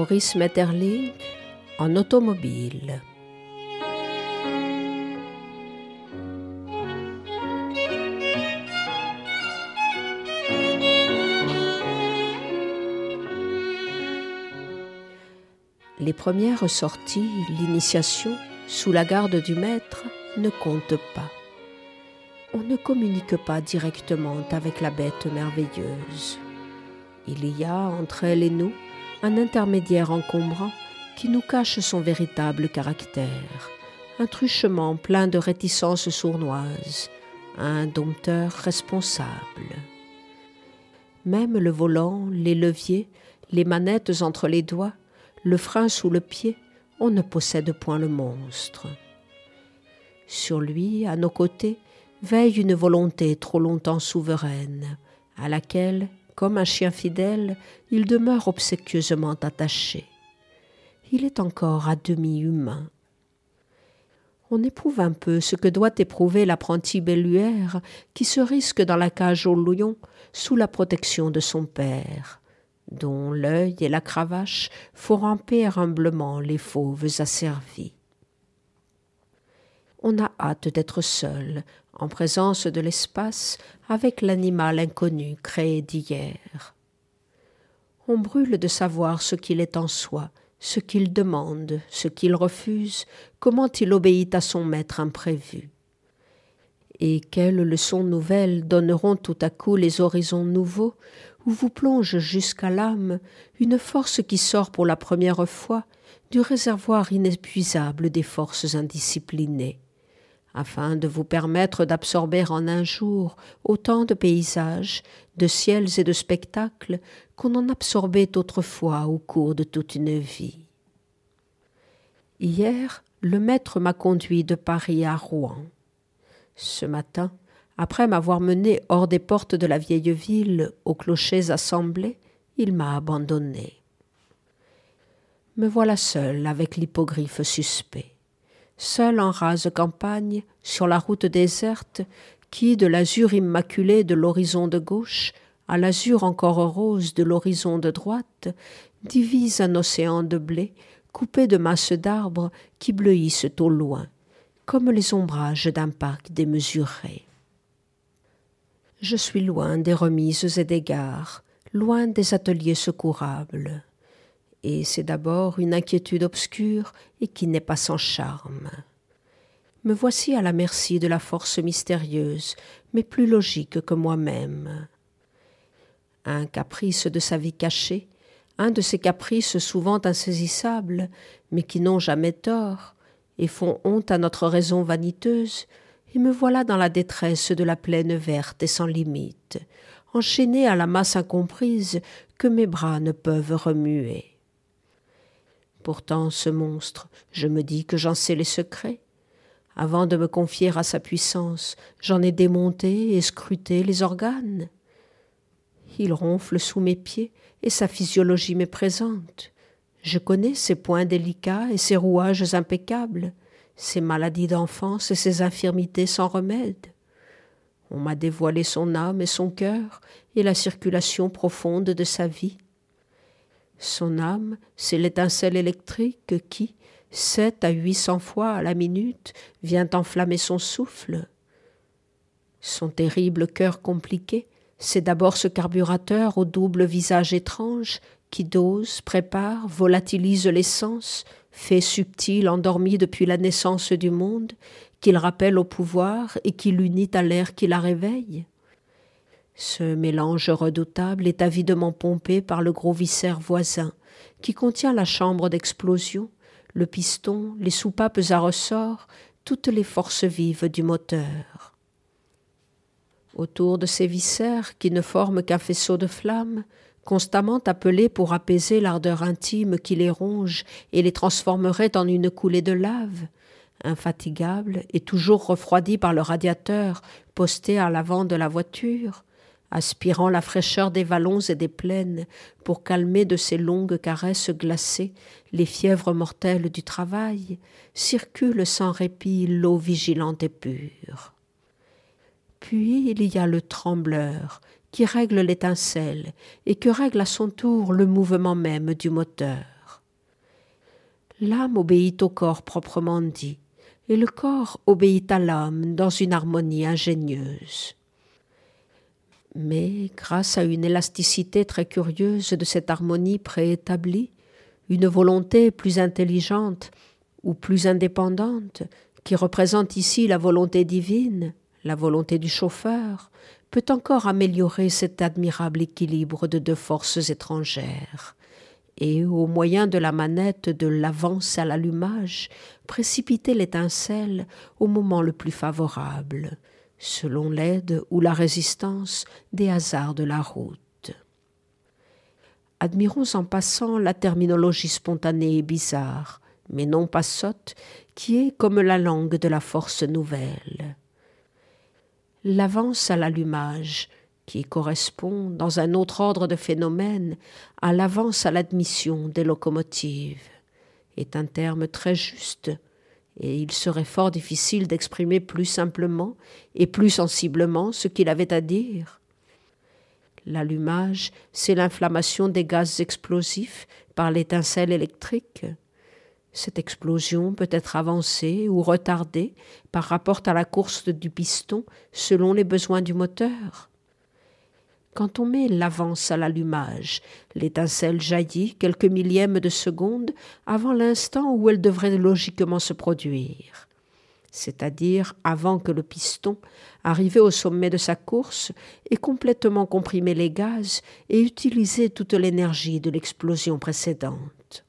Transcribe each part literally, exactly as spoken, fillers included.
Maurice Maeterlinck en automobile. Les premières sorties, l'initiation, sous la garde du maître, ne comptent pas. On ne communique pas directement avec la bête merveilleuse. Il y a entre elle et nous un intermédiaire encombrant qui nous cache son véritable caractère, un truchement plein de réticences sournoises, un dompteur responsable. Même le volant, les leviers, les manettes entre les doigts, le frein sous le pied, on ne possède point le monstre. Sur lui, à nos côtés, veille une volonté trop longtemps souveraine, à laquelle, comme un chien fidèle, il demeure obséquieusement attaché. Il est encore à demi humain. On éprouve un peu ce que doit éprouver l'apprenti belluaire qui se risque dans la cage au lion sous la protection de son père, dont l'œil et la cravache font ramper humblement les fauves asservis. On a hâte d'être seul, en présence de l'espace, avec l'animal inconnu créé d'hier. On brûle de savoir ce qu'il est en soi, ce qu'il demande, ce qu'il refuse, comment il obéit à son maître imprévu. Et quelles leçons nouvelles donneront tout à coup les horizons nouveaux, où vous plonge jusqu'à l'âme une force qui sort pour la première fois du réservoir inépuisable des forces indisciplinées, afin de vous permettre d'absorber en un jour autant de paysages, de ciels et de spectacles qu'on en absorbait autrefois au cours de toute une vie. Hier, le maître m'a conduit de Paris à Rouen. Ce matin, après m'avoir mené hors des portes de la vieille ville, aux clochers assemblés, il m'a abandonné. Me voilà seul avec l'hippogriffe suspect, seul en rase campagne, sur la route déserte, qui, de l'azur immaculé de l'horizon de gauche à l'azur encore rose de l'horizon de droite, divise un océan de blé coupé de masses d'arbres qui bleuissent au loin, comme les ombrages d'un parc démesuré. Je suis loin des remises et des gares, loin des ateliers secourables. Et c'est d'abord une inquiétude obscure et qui n'est pas sans charme. Me voici à la merci de la force mystérieuse, mais plus logique que moi-même. Un caprice de sa vie cachée, un de ces caprices souvent insaisissables, mais qui n'ont jamais tort, et font honte à notre raison vaniteuse, et me voilà dans la détresse de la plaine verte et sans limite, enchaîné à la masse incomprise que mes bras ne peuvent remuer. Pourtant, ce monstre, je me dis que j'en sais les secrets. Avant de me confier à sa puissance, j'en ai démonté et scruté les organes. Il ronfle sous mes pieds et sa physiologie m'est présente. Je connais ses points délicats et ses rouages impeccables, ses maladies d'enfance et ses infirmités sans remède. On m'a dévoilé son âme et son cœur et la circulation profonde de sa vie. Son âme, c'est l'étincelle électrique qui, sept à huit cents fois à la minute, vient enflammer son souffle. Son terrible cœur compliqué, c'est d'abord ce carburateur au double visage étrange qui dose, prépare, volatilise l'essence, fait subtil endormi depuis la naissance du monde, qu'il rappelle au pouvoir et qui l'unit à l'air qui la réveille. Ce mélange redoutable est avidement pompé par le gros viscère voisin, qui contient la chambre d'explosion, le piston, les soupapes à ressort, toutes les forces vives du moteur. Autour de ces viscères, qui ne forment qu'un faisceau de flammes, constamment appelés pour apaiser l'ardeur intime qui les ronge et les transformerait en une coulée de lave, infatigables et toujours refroidis par le radiateur posté à l'avant de la voiture, aspirant la fraîcheur des vallons et des plaines pour calmer de ses longues caresses glacées les fièvres mortelles du travail, circule sans répit l'eau vigilante et pure. Puis il y a le trembleur qui règle l'étincelle et que règle à son tour le mouvement même du moteur. L'âme obéit au corps proprement dit, et le corps obéit à l'âme dans une harmonie ingénieuse. Mais grâce à une élasticité très curieuse de cette harmonie préétablie, une volonté plus intelligente ou plus indépendante, qui représente ici la volonté divine, la volonté du chauffeur, peut encore améliorer cet admirable équilibre de deux forces étrangères, et, au moyen de la manette de l'avance à l'allumage, précipiter l'étincelle au moment le plus favorable, selon l'aide ou la résistance des hasards de la route. Admirons en passant la terminologie spontanée et bizarre, mais non pas sotte, qui est comme la langue de la force nouvelle. L'avance à l'allumage, qui correspond, dans un autre ordre de phénomènes, à l'avance à l'admission des locomotives, est un terme très juste, et il serait fort difficile d'exprimer plus simplement et plus sensiblement ce qu'il avait à dire. L'allumage, c'est l'inflammation des gaz explosifs par l'étincelle électrique. Cette explosion peut être avancée ou retardée par rapport à la course du piston selon les besoins du moteur. Quand on met l'avance à l'allumage, l'étincelle jaillit quelques millièmes de seconde avant l'instant où elle devrait logiquement se produire, c'est-à-dire avant que le piston, arrivé au sommet de sa course, ait complètement comprimé les gaz et utilisé toute l'énergie de l'explosion précédente.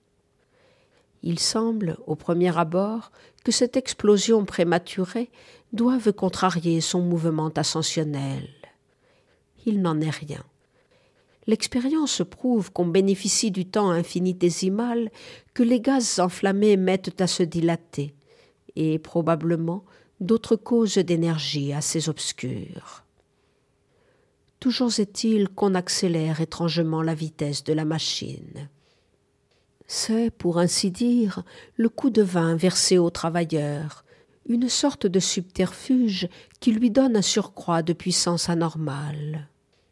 Il semble, au premier abord, que cette explosion prématurée doive contrarier son mouvement ascensionnel. Il n'en est rien. L'expérience prouve qu'on bénéficie du temps infinitésimal que les gaz enflammés mettent à se dilater, et probablement d'autres causes d'énergie assez obscures. Toujours est-il qu'on accélère étrangement la vitesse de la machine. C'est, pour ainsi dire, le coup de vin versé au travailleur, une sorte de subterfuge qui lui donne un surcroît de puissance anormale.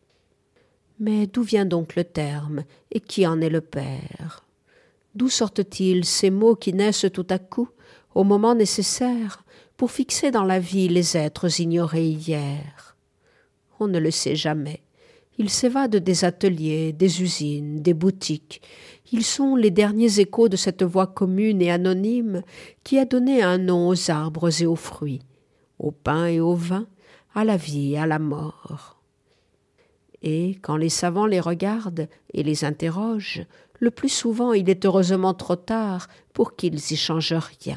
Mais d'où vient donc le terme, et qui en est le père? D'où sortent-ils ces mots qui naissent tout à coup, au moment nécessaire, pour fixer dans la vie les êtres ignorés hier? On ne le sait jamais. Ils s'évadent des ateliers, des usines, des boutiques. Ils sont les derniers échos de cette voix commune et anonyme qui a donné un nom aux arbres et aux fruits, au pain et au vin, à la vie et à la mort. Et quand les savants les regardent et les interrogent, le plus souvent il est heureusement trop tard pour qu'ils y changent rien.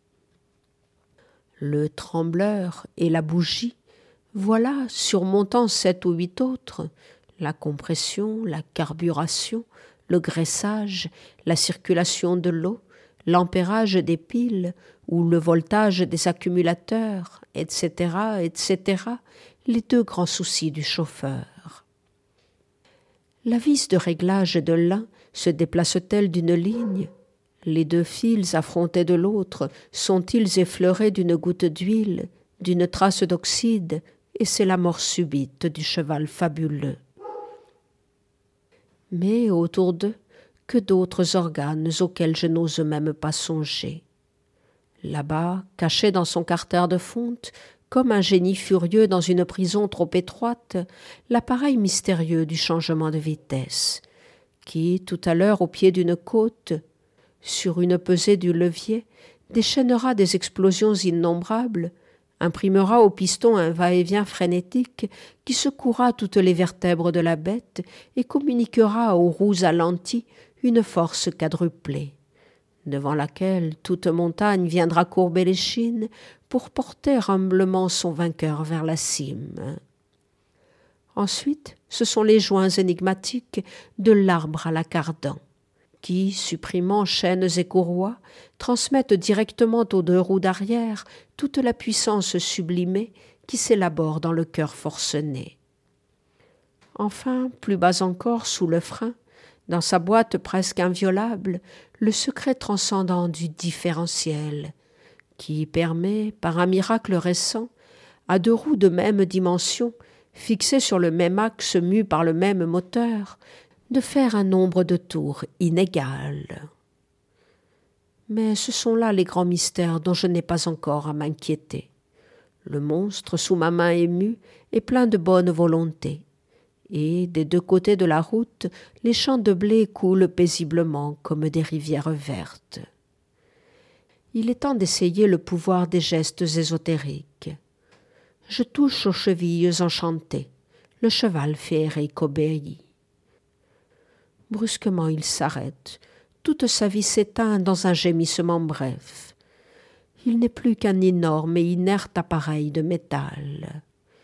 Le trembleur et la bougie, voilà, surmontant sept ou huit autres, la compression, la carburation, le graissage, la circulation de l'eau, l'ampérage des piles ou le voltage des accumulateurs, et cetera, et cetera, les deux grands soucis du chauffeur. La vis de réglage de l'un se déplace-t-elle d'une ligne? Les deux fils affrontés de l'autre sont-ils effleurés d'une goutte d'huile, d'une trace d'oxyde, et c'est la mort subite du cheval fabuleux. Mais autour d'eux, que d'autres organes auxquels je n'ose même pas songer. Là-bas, caché dans son carter de fonte, comme un génie furieux dans une prison trop étroite, l'appareil mystérieux du changement de vitesse, qui, tout à l'heure au pied d'une côte, sur une pesée du levier, déchaînera des explosions innombrables, imprimera au piston un va-et-vient frénétique qui secouera toutes les vertèbres de la bête et communiquera aux roues alenties une force quadruplée, devant laquelle toute montagne viendra courber l'échine pour porter humblement son vainqueur vers la cime. Ensuite, ce sont les joints énigmatiques de l'arbre à la cardan, qui, supprimant chaînes et courroies, transmettent directement aux deux roues d'arrière toute la puissance sublimée qui s'élabore dans le cœur forcené. Enfin, plus bas encore, sous le frein, dans sa boîte presque inviolable, le secret transcendant du différentiel, qui permet, par un miracle récent, à deux roues de même dimension, fixées sur le même axe mu par le même moteur, de faire un nombre de tours inégal. Mais ce sont là les grands mystères dont je n'ai pas encore à m'inquiéter. Le monstre, sous ma main émue, est plein de bonne volonté. Et, des deux côtés de la route, les champs de blé coulent paisiblement comme des rivières vertes. Il est temps d'essayer le pouvoir des gestes ésotériques. Je touche aux chevilles enchantées. Le cheval féerique obéit. Brusquement il s'arrête. Toute sa vie s'éteint dans un gémissement bref. Il n'est plus qu'un énorme et inerte appareil de métal.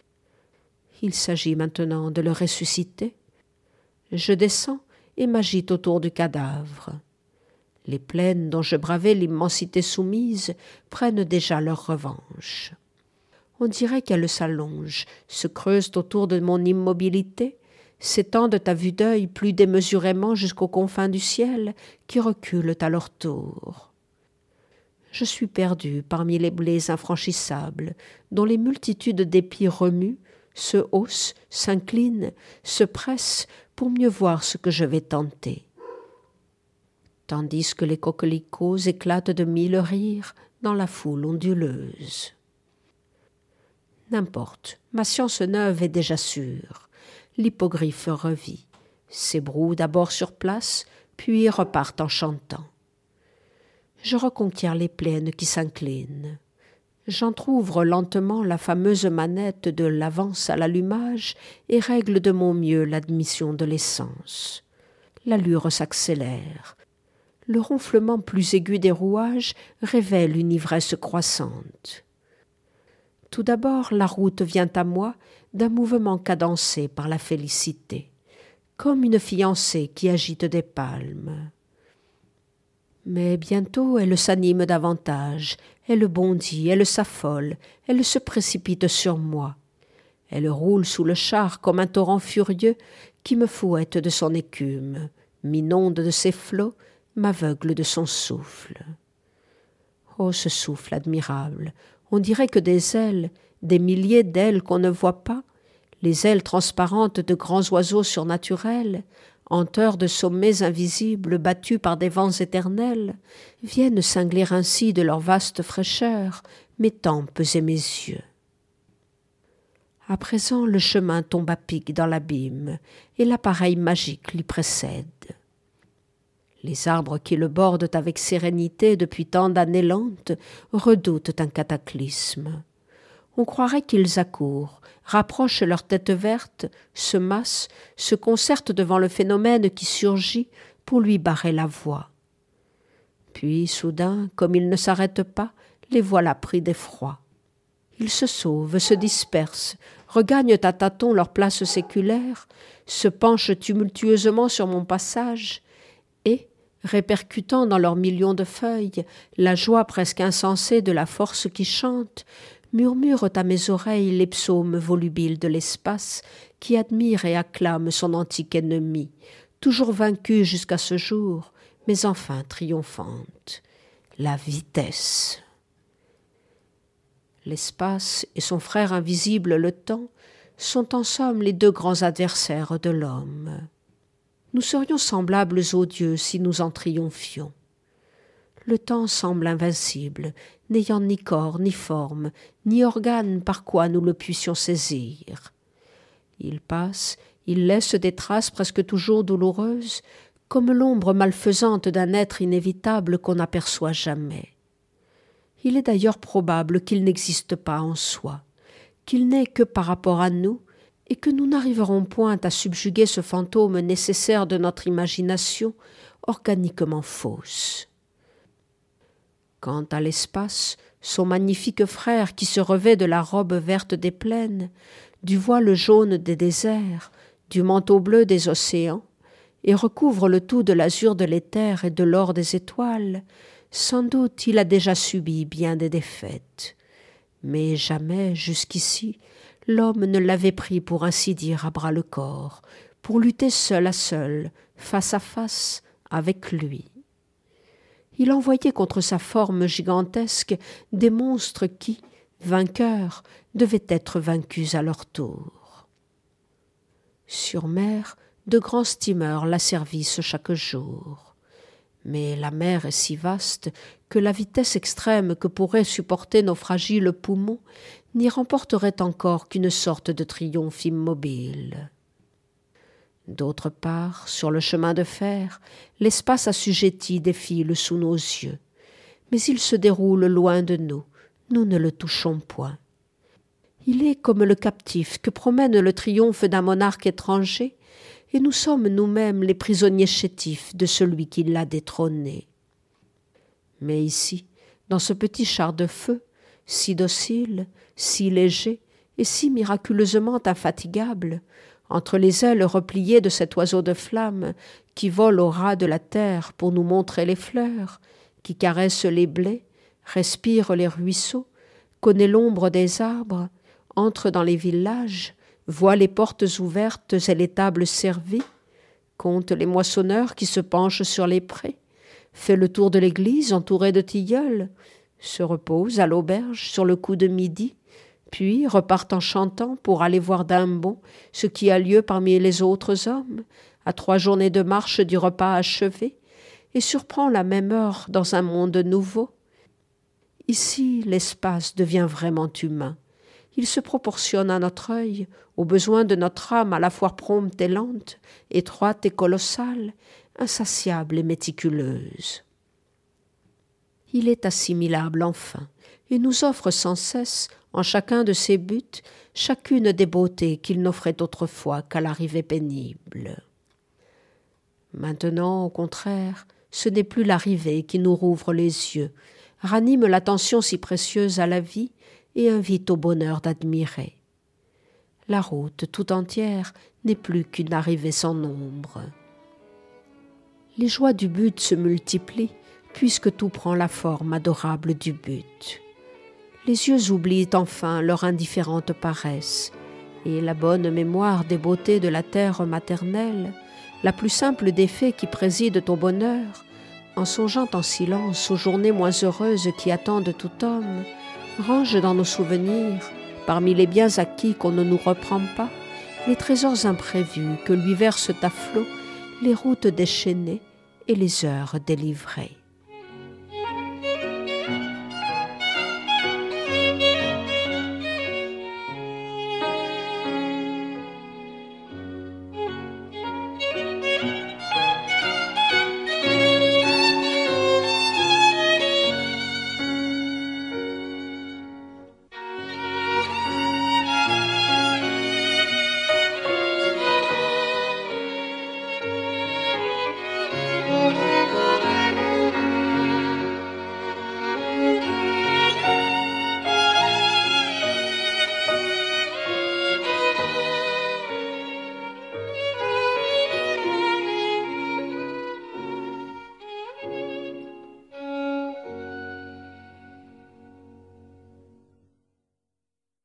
Il s'agit maintenant de le ressusciter. Je descends et m'agite autour du cadavre. Les plaines dont je bravais l'immensité soumise prennent déjà leur revanche. On dirait qu'elles s'allongent, se creusent autour de mon immobilité, s'étendent à vue d'œil plus démesurément jusqu'aux confins du ciel, qui reculent à leur tour. Je suis perdu parmi les blés infranchissables, dont les multitudes d'épis remuent, se haussent, s'inclinent, se pressent pour mieux voir ce que je vais tenter. Tandis que les coquelicots éclatent de mille rires dans la foule onduleuse. N'importe, ma science neuve est déjà sûre. L'hippogriffe revit, s'ébroue d'abord sur place, puis repart en chantant. Je reconquiers les plaines qui s'inclinent. J'entr'ouvre lentement la fameuse manette de l'avance à l'allumage et règle de mon mieux l'admission de l'essence. L'allure s'accélère. Le ronflement plus aigu des rouages révèle une ivresse croissante. Tout d'abord, la route vient à moi d'un mouvement cadencé par la félicité, comme une fiancée qui agite des palmes. Mais bientôt elle s'anime davantage, elle bondit, elle s'affole, elle se précipite sur moi. Elle roule sous le char comme un torrent furieux qui me fouette de son écume, m'inonde de ses flots, m'aveugle de son souffle. Oh, ce souffle admirable! On dirait que des ailes, des milliers d'ailes qu'on ne voit pas, les ailes transparentes de grands oiseaux surnaturels, hanteurs de sommets invisibles battus par des vents éternels, viennent cingler ainsi de leur vaste fraîcheur mes tempes et mes yeux. À présent, le chemin tombe à pic dans l'abîme, et l'appareil magique l'y précède. Les arbres qui le bordent avec sérénité depuis tant d'années lentes redoutent un cataclysme. On croirait qu'ils accourent, rapprochent leur tête verte, se massent, se concertent devant le phénomène qui surgit pour lui barrer la voie. Puis, soudain, comme ils ne s'arrêtent pas, les voilà pris d'effroi. Ils se sauvent, se dispersent, regagnent à tâtons leur place séculaire, se penchent tumultueusement sur mon passage, et, répercutant dans leurs millions de feuilles la joie presque insensée de la force qui chante, murmurent à mes oreilles les psaumes volubiles de l'espace qui admire et acclame son antique ennemi, toujours vaincue jusqu'à ce jour, mais enfin triomphante, la vitesse. L'espace et son frère invisible le temps sont en somme les deux grands adversaires de l'homme. Nous serions semblables aux dieux si nous en triomphions. Le temps semble invincible, n'ayant ni corps, ni forme, ni organe par quoi nous le puissions saisir. Il passe, il laisse des traces presque toujours douloureuses, comme l'ombre malfaisante d'un être inévitable qu'on n'aperçoit jamais. Il est d'ailleurs probable qu'il n'existe pas en soi, qu'il n'est que par rapport à nous, et que nous n'arriverons point à subjuguer ce fantôme nécessaire de notre imagination, organiquement fausse. Quant à l'espace, son magnifique frère qui se revêt de la robe verte des plaines, du voile jaune des déserts, du manteau bleu des océans, et recouvre le tout de l'azur de l'éther et de l'or des étoiles, sans doute il a déjà subi bien des défaites. Mais jamais, jusqu'ici, l'homme ne l'avait pris pour ainsi dire à bras le corps, pour lutter seul à seul, face à face, avec lui. Il envoyait contre sa forme gigantesque des monstres qui, vainqueurs, devaient être vaincus à leur tour. Sur mer, de grands steamers l'asservissent chaque jour. Mais la mer est si vaste que la vitesse extrême que pourraient supporter nos fragiles poumons n'y remporterait encore qu'une sorte de triomphe immobile. D'autre part, sur le chemin de fer, l'espace assujetti défile sous nos yeux, mais il se déroule loin de nous, nous ne le touchons point. Il est comme le captif que promène le triomphe d'un monarque étranger, et nous sommes nous-mêmes les prisonniers chétifs de celui qui l'a détrôné. Mais ici, dans ce petit char de feu, si docile, si léger et si miraculeusement infatigable, entre les ailes repliées de cet oiseau de flamme qui vole au ras de la terre pour nous montrer les fleurs, qui caresse les blés, respire les ruisseaux, connaît l'ombre des arbres, entre dans les villages, voit les portes ouvertes et les tables servies, compte les moissonneurs qui se penchent sur les prés, fait le tour de l'église entouré de tilleuls, se repose à l'auberge sur le coup de midi, puis repart en chantant pour aller voir d'un bond ce qui a lieu parmi les autres hommes, à trois journées de marche du repas achevé, et surprend la même heure dans un monde nouveau. Ici, l'espace devient vraiment humain. Il se proportionne à notre œil, aux besoins de notre âme à la fois prompte et lente, étroite et colossale, insatiable et méticuleuse. Il est assimilable enfin, et nous offre sans cesse, en chacun de ses buts, chacune des beautés qu'il n'offrait autrefois qu'à l'arrivée pénible. Maintenant, au contraire, ce n'est plus l'arrivée qui nous rouvre les yeux, ranime l'attention si précieuse à la vie et invite au bonheur d'admirer. La route tout entière n'est plus qu'une arrivée sans nombre. Les joies du but se multiplient, puisque tout prend la forme adorable du but. Les yeux oublient enfin leur indifférente paresse, et la bonne mémoire des beautés de la terre maternelle, la plus simple des fées qui président au bonheur, en songeant en silence aux journées moins heureuses qui attendent tout homme, range dans nos souvenirs, parmi les biens acquis qu'on ne nous reprend pas, les trésors imprévus que lui versent à flot les routes déchaînées et les heures délivrées.